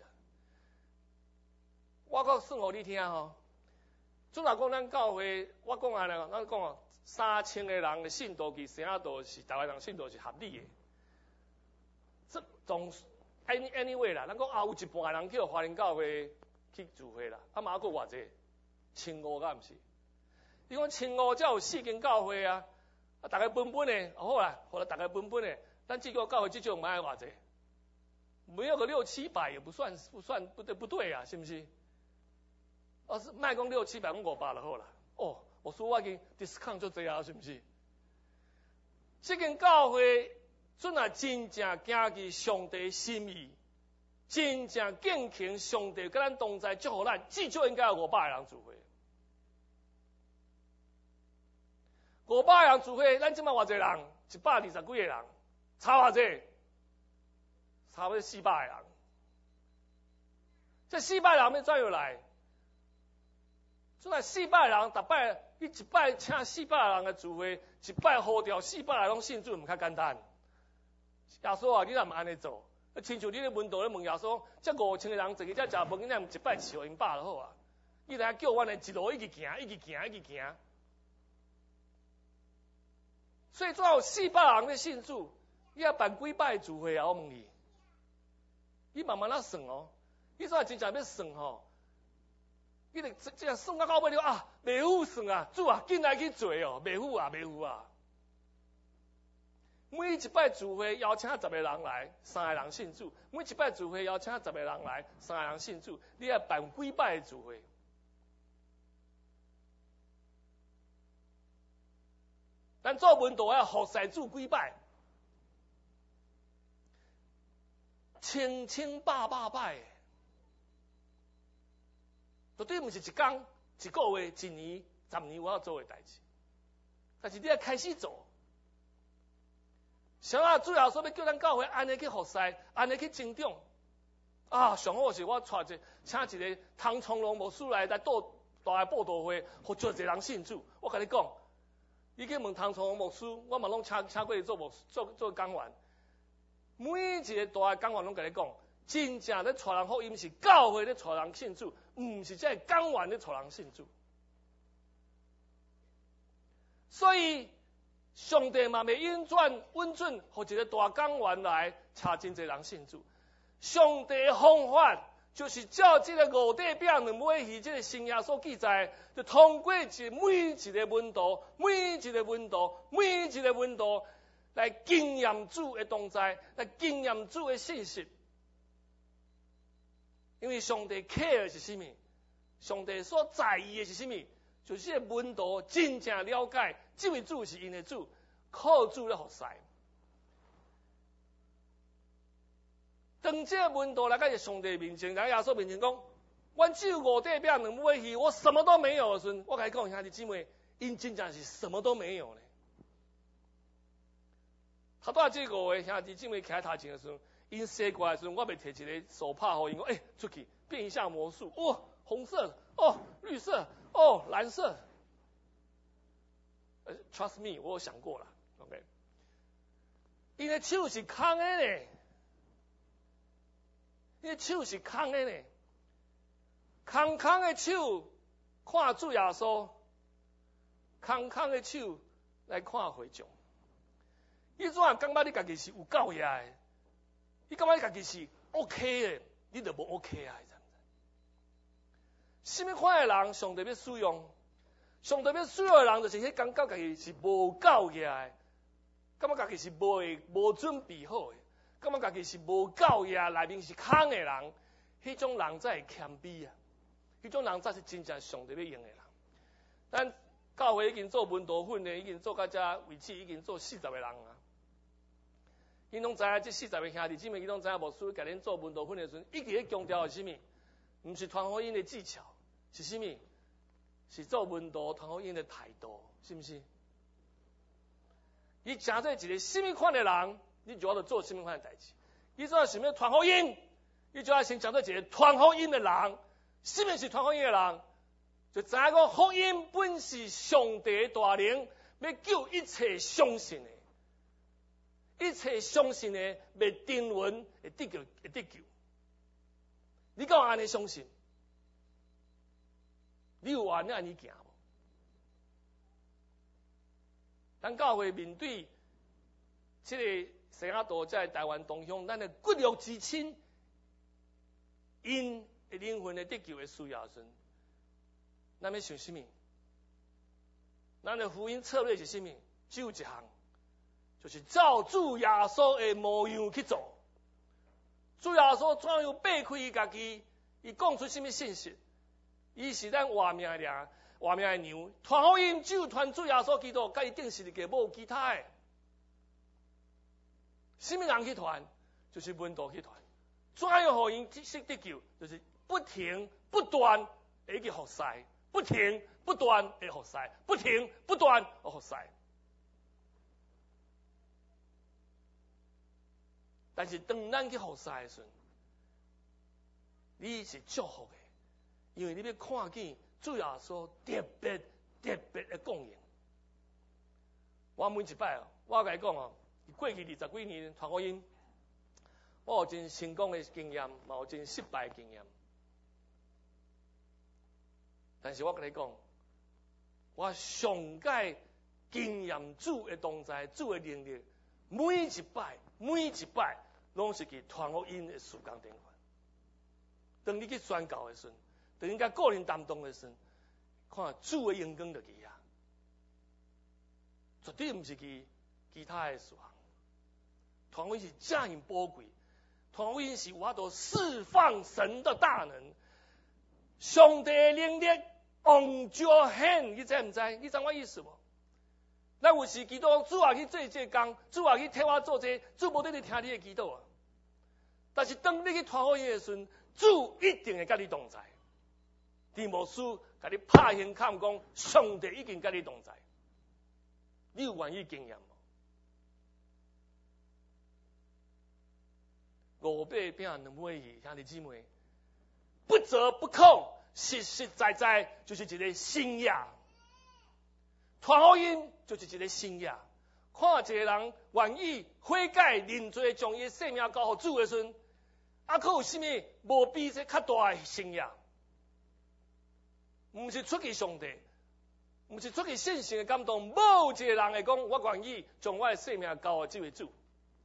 我讲算互你听吼，主若讲咱教会，我讲安尼，咱讲哦，3000个人的信徒去西雅图是台湾人信徒是合理的，这总。anyway 啦，咱讲有一半人去华人教会去聚会啦，啊嘛还佫偌济，1500敢毋是？你讲1500才有4间教会啊，啊大家分分的，好啦，好啦，大家分分的，咱这个教会这种买偌济，没有个600-700也不算不对啊，是不是？是卖讲600-700，讲500就好啦。哦，我说我已经 discount 就这啊，是不是？这间教会。准啊，真正行去上帝心意，真正敬虔上帝，甲咱同在祝福咱，至少应该有500个人聚会。500个人聚会，咱即摆偌济人？120几个人，差偌济？差不多400个人。这400人要怎样来？准啊，400个人，逐摆伊一摆请400个人的聚会，一摆呼调400个拢信主，毋较简单。耶稣啊，你若毋安尼做，亲像你咧门徒咧问耶稣，这5000个人坐去遮食饭，你若一摆饲互因饱就好啊。伊来叫阮的一路一直行，一直行，一直行。所以最后400人咧信主，你要办几摆聚会啊？我问你，你慢慢仔算哦。你怎真正要算吼？你得这样算到尾了啊，袂好算啊！主啊，紧来去做哦，袂好啊，袂好啊。每一摆聚会邀请10个人来，3个人信主；每一摆聚会邀请10个人来，3个人信主。你要办几摆聚会？咱做门徒要服侍主几摆？千百摆，绝对毋是一天、一个月、1年、10年我要做的代志。但是你要开始做。上啊，主要说要叫咱教会安尼去服侍，安尼去增长。啊，上好是我请一个唐崇荣牧师来大个报道会，互足侪人信主。我甲你讲，你去问唐崇荣牧师，我嘛拢请过伊做讲员。每一个大个讲员拢甲你讲，真正咧带人福音是教会咧带人信主，毋是这讲员咧带人信主。所以。上帝嘛未允准，互一个大讲员来查真侪人信主。上帝的方法就是照这个5块饼2尾鱼这个圣经所记载，就通过每一个门徒来经验主的同在，来经验主的信息。因为上帝 care 的是什么？上帝所在意的是什么？就是门徒真正了解这位主是因的主，靠主咧服侍。当这个门徒来到上帝面前，来耶稣面前讲：“我只有5块饼2尾鱼，我什么都没有的时候，我甲你讲，兄弟姊妹，因真正是什么都没有呢。”头拄这5个兄弟姊妹徛头前的时候，因射过来的时候，我袂摕一个手帕互因讲：“出去变一下魔术，哦，红色，哦，绿色。”哦，蓝色。Trust me， 我有想过了 ，OK。因为手是空的呢，空的手看主耶稣，空的手来看会众。你怎感觉你家己是有教义的？你感觉你家己是 OK 的，你就无 OK 啊？什么款的人，上帝要使用？上帝要使用的人，就是迄感觉家己是无教义的， 感觉家己是无准备好的，感觉家己是无教育内面是空的人，迄种人才会谦卑啊！迄种人才是真正上帝要用的人。咱教会已经做文道训的，已经做到这位置，已经做40个人啊。因拢知影这40个兄弟姊妹，伊拢知影牧师甲恁做文道训的时阵，一直咧强调是啥物？毋是传福音的技巧，是啥物？是做文道传福音的态度，是毋是？伊诚做一个什么款的人，你就要做什么款的代志。伊做想要传福音，伊就要先诚做一个传福音的人。什么是传福音的人？就知影讲福音本是上帝的大能，要救一切相信的。一切相信的，未定论会得救，会得救。你敢有安尼相信？你有安尼行无？咱教会面对这个西雅图在台湾东乡，咱的骨肉之亲，因的灵魂的得救的需要时，咱要想什么？咱的福音策略是什么？只有一项。就是照主耶稣的模样去做。主耶稣怎样掰开伊家己，伊讲出什么信息？伊是咱活命的粮，活命的牛。传福音只有传主耶稣基督，甲伊定是一个，无其他的。什么人去传？就是门徒去传。怎样互因识得救？就是不停不断的去服侍，不停不断的服侍，不停不断的服侍。但是当咱去服侍的时候，你是祝福的，因为你要看见主耶稣特别的供应。我每一摆我甲你讲哦，过去20几年传福音，我有真成功的经验，嘛有真失败的经验。但是我甲你讲，我上届经验主的同在，主的能力，每一摆。拢是去传福音的时间点。当你去宣教的时候，当你甲个人担当的时候，看主的眼光就去啊，绝对毋是去其他的事项。传福音是这样宝贵，传福音是有法度释放神的大能，上帝的能力 on your hand， 你知毋知？你知我意思无？咱有时祈祷，主啊去做这工，主啊去替我做这，主无得你听你的祈祷啊。但是当你去传福音的时候，主一定会甲你同在。提摩书甲你拍胸坎讲，上帝已经甲你同在。你有愿意经验无？5饼2尾鱼，兄弟姊妹，不折不扣，实实在在就是一个信仰。传福音就是一个信仰。看一个人愿意悔改认罪，将伊的性命交予主的时阵，还佫有啥物无比这较大的信仰？毋是出于上帝，毋是出于信心的感动，无一个人会讲我愿意将我的性命交予这位主。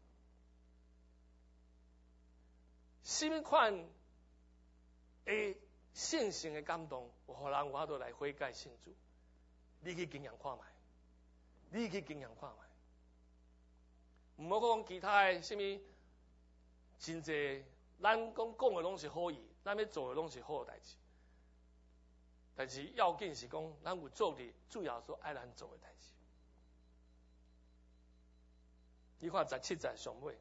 什么款的信心的感动，有互人有法度来悔改信主？你去经验看卖，你去经验看卖。毋好讲其他的什么，真济咱讲的拢是好意，咱要做的拢是好的代志。但是要紧是讲，咱有做的主要所爱咱做的代志。你看17节上尾，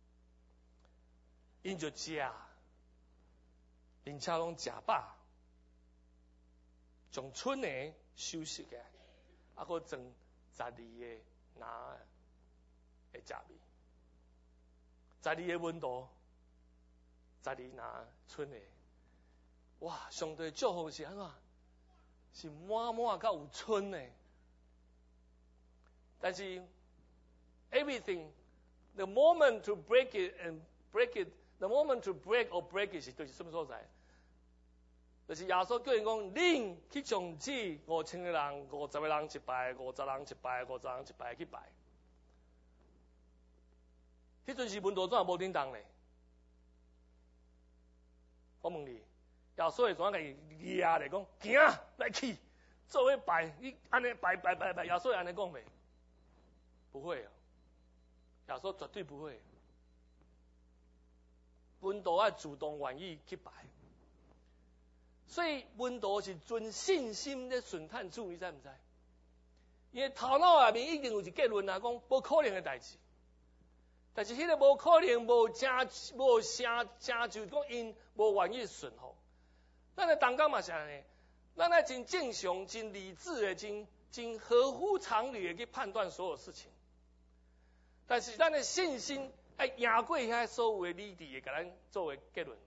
因就食，并且拢食饱，从村的收拾起来，还佫装12个拿的食味，12个温度，12拿村的，哇！上帝祝福是安怎？是满满到有春的。但是 everything, the moment to break it and break it, the moment to break or break it 是就是什么所在？就是耶稣叫人讲，恁去从此5000个人、50个人一拜，50人一拜，50人一拜去拜。迄阵是门徒怎无叮当咧？我问你，耶稣会怎样甲伊抓咧？讲行来去，做伙拜，你安尼拜，耶稣会安尼讲袂？不会啊。 耶稣绝对不会。门徒要主动愿意去拜，所以门徒是存信心咧顺探主，你知唔知？因为头脑内面已经有一结论啊，讲无可能的代志。但是迄个无可能，无成就，讲因无愿意顺服。咱的同工嘛是安尼，咱爱真正常、真理智的、真合乎常理的去判断所有事情。但是咱的信心爱赢过遐所有的理智的，甲咱作为结论。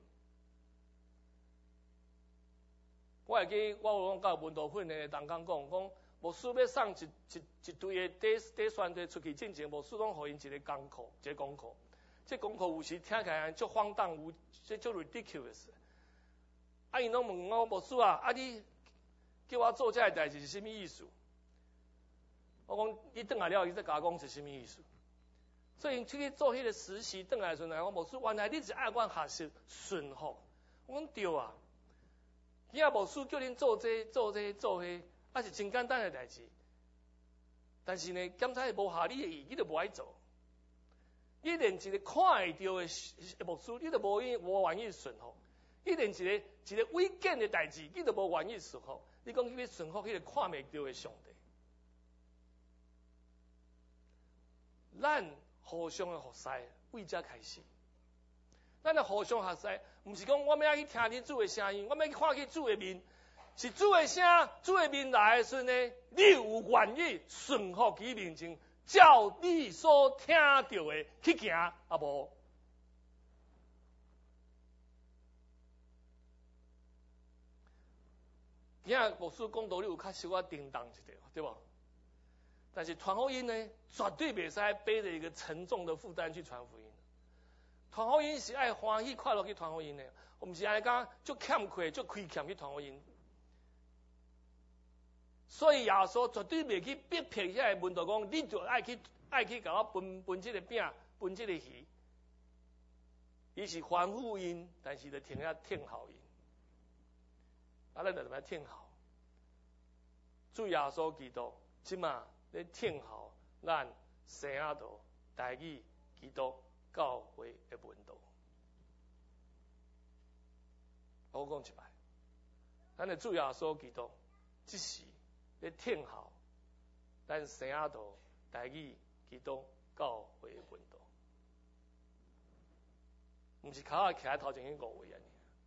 我会记我有讲到门徒训练的同工讲，牧师要送一堆的底宣队出去进前，牧师拢互因一个功课，这功课有时听起来足荒诞，有这足 ridiculous。啊，因拢问我牧师啊，你叫我做这个代志是啥物意思？我讲伊转来了，伊再甲我讲是啥物意思。所以出去做迄个实习，转来的时阵，我牧师原来你是爱我学习顺服。我讲对啊，今仔牧师叫恁做迄，是真简单的代志。但是呢，检查无合理的意，你就无爱做。你连一个看会到的牧师，你都无愿意顺服；你连一个违建的代志，你都无愿意顺服。你讲去顺服迄个看袂到的上帝，咱互相的服侍，为这开始。咱的互相服侍，毋是讲我们要去听你主的声音，我们要去看去主的面，是主的声、主的面来的时候呢，你有愿意顺服佢面前，照你所听到的去行，啊无？今仔牧师讲道理有较小可叮当一点，对不？但是传福音呢，绝对袂使背着一个沉重的负担去传福音。传福音是爱欢喜快乐去传福音的，我们是爱讲足欠亏、足亏欠去传福音。所以耶稣绝对袂去逼迫遐个门徒讲，你就爱去甲我分这个饼，分这个鱼。伊是吩咐因，但是就停遐听候因。咱就怎么听候？主耶稣基督即马咧听候咱圣亚道台语基督教会的门徒。我讲一摆，咱的主耶稣基督即时咧听候咱圣亚道台语基督教会的门徒，毋是靠徛在头前迄5位安尼。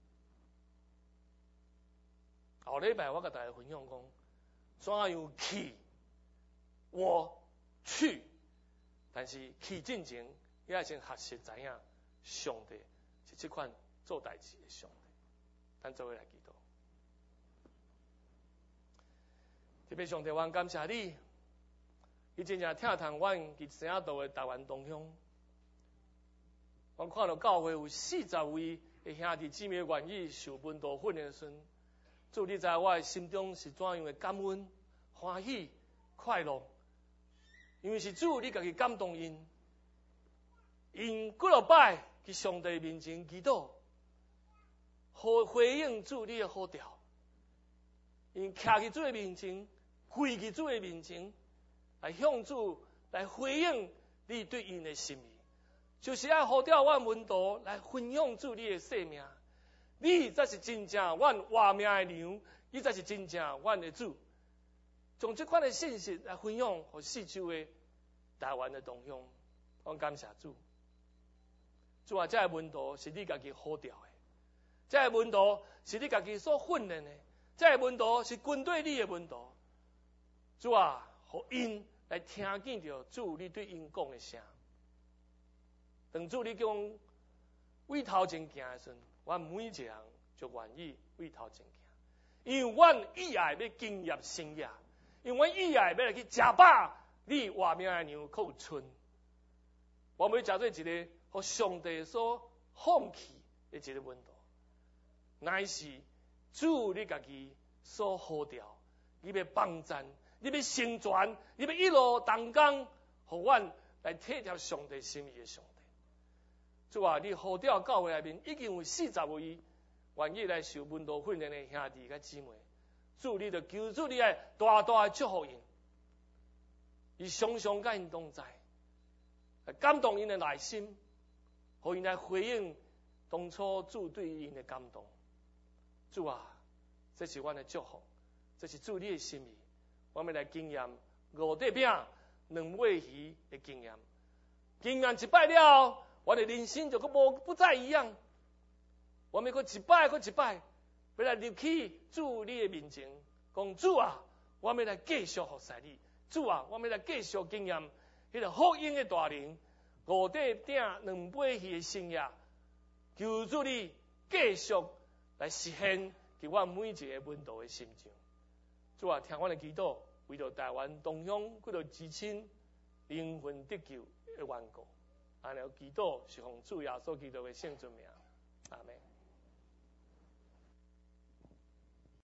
后礼拜我甲大家分享讲，怎样去我去，但是去进前，你要先学习知影上帝是这款做代志的上帝。咱做伙来祈祷。特别上帝，我感谢你，你真正疼痛阮伫圣亚道的台湾东乡。我看到教会有40位的兄弟姊妹愿意受门徒训练的时，主你在我的心中是怎样的感恩、欢喜、快乐？因为是主你家己感动因，因几落摆伫上帝面前祈祷，回应主你的呼召，因徛伫主的面前，跪伫主的面前，来向主来回应你对因的心意，就是要呼召我门徒来分享主你的生命。你才是真正阮活命的牛，你才是真正阮的主。从这款的信息来分享，给四周的台湾的同乡，我感谢主。主啊，这个门徒是你家己呼召的，这个门徒是你家己所训练的，这个门徒是跟对你的门徒。主啊，互因来听见着主你对因讲的声。当主你讲为头前行的时候，阮每一个人就愿意为头前行，因为阮以后要经验生涯，因为阮以后要来去吃饱你活命的牛可有剩。我们要食做一个互上帝所放弃的一个门徒，乃是主你家己所呼召，你要帮赞，你要成全，你要一路同工，互阮来体贴上帝心意的上帝。主啊，你呼召教会内面已经有40位愿意来受门徒训练的兄弟甲姊妹，主你就求主你来大大祝福因，伊常常甲因同在， 感动因的内心，互因来回应当初主对因的感动。主啊，这是阮的祝福，这是主你的心意。我们来经验5块饼、2尾鱼的经验。经验一摆了，我的人生就不再一样。我们一摆，要来入去主你的面前，讲主啊，我们来继续服侍你。主啊，我们来继续经验迄个福音的大能，5块饼、2尾鱼的生涯。求主你继续来实现给我每一个门徒的心情。主啊，听我的祈祷，为着台湾同乡几多至亲灵魂得救的缘故，安尼祈祷是奉主耶稣基督的圣尊名。